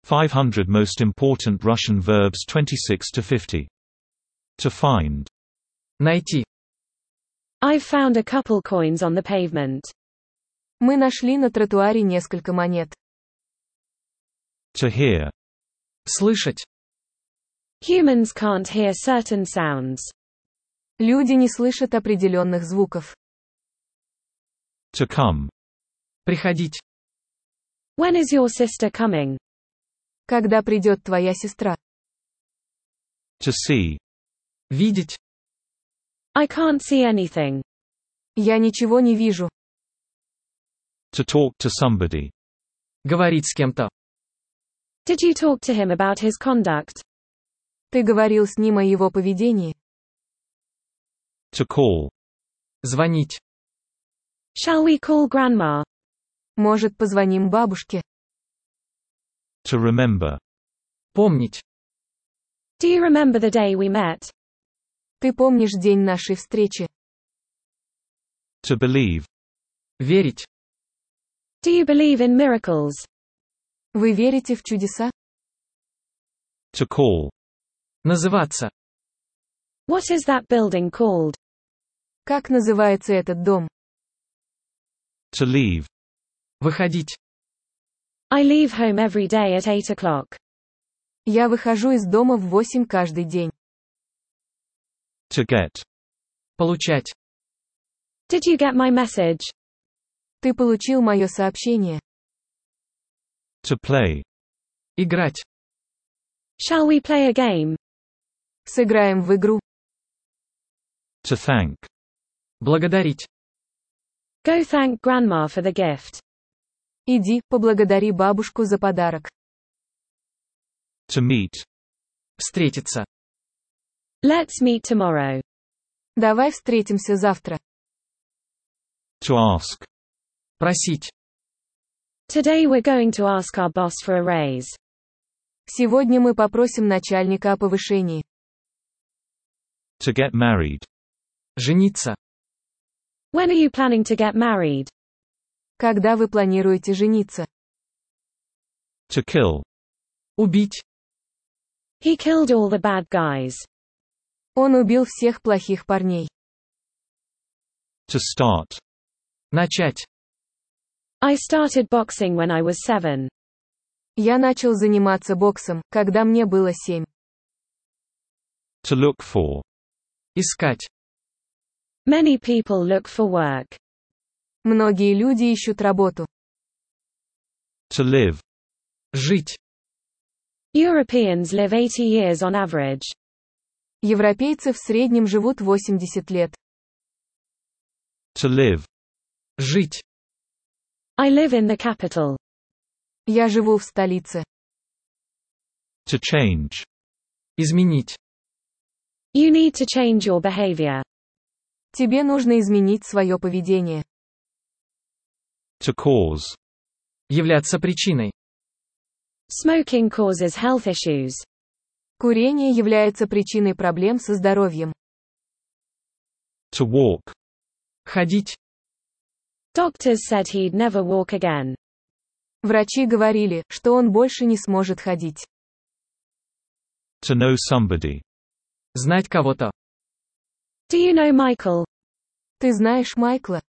500 most important Russian verbs 26 to 50. To find. Найти. I've found a couple coins on the pavement. Мы нашли на тротуаре несколько монет. To hear. Слышать. Humans can't hear certain sounds. Люди не слышат определенных звуков. To come. Приходить. When is your sister coming? Когда придет твоя сестра? To see. Видеть. I can't see anything. Я ничего не вижу. To talk to somebody. Говорить с кем-то. Did you talk to him about his conduct? Ты говорил с ним о его поведении? To call. Звонить. Shall we call Grandma? Может, позвоним бабушке? To remember. Помнить. Do you remember the day we met? Ты помнишь день нашей встречи? To believe. Верить. Do you believe in miracles? Вы верите в чудеса? To call. Называться. What is that building called? Как называется этот дом? To leave. Выходить. I leave home every day at 8 o'clock. Я выхожу из дома в 8 каждый день. To get. Получать. Did you get my message? Ты получил мое сообщение. To play. Играть. Shall we play a game? Сыграем в игру. To thank. Благодарить. Go thank Grandma for the gift. Иди, поблагодари бабушку за подарок. To meet. Встретиться. Let's meet tomorrow. Давай встретимся завтра. To ask. Просить. Today we're going to ask our boss for a raise. Сегодня мы попросим начальника о повышении. To get married. Жениться. When are you planning to get married? Когда вы планируете жениться? To kill. Убить. He killed all the bad guys. Он убил всех плохих парней. To start. Начать. I started boxing when I was 7. Я начал заниматься боксом, когда мне было 7. To look for. Искать. Many people look for work. Многие люди ищут работу. To live. Жить. Europeans live 80 years on average. Европейцы в среднем живут 80 лет. To live. Жить. I live in the capital. Я живу в столице. To change. Изменить. You need to change your behavior. Тебе нужно изменить свое поведение. To cause. Являться причиной. Smoking causes health issues. Курение является причиной проблем со здоровьем. To walk. Ходить. Doctors said he'd never walk again. Врачи говорили, что он больше не сможет ходить. To know somebody. Знать кого-то. Do you know Michael? Ты знаешь Майкла?